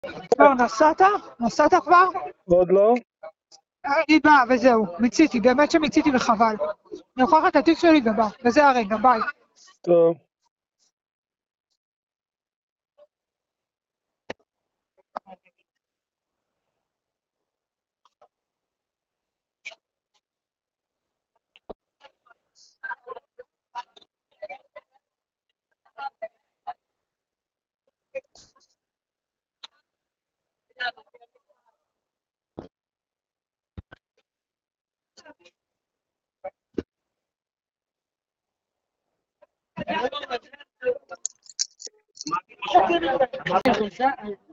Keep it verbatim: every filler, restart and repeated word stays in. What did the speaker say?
כבר נסעת? נסעת כבר? עוד לא? אני באה וזהו, מיציתי, באמת שמיציתי וחבל. אני לוקחת את התיק שלי ובא, וזה הרגע, ביי. טוב. מה את רוצה?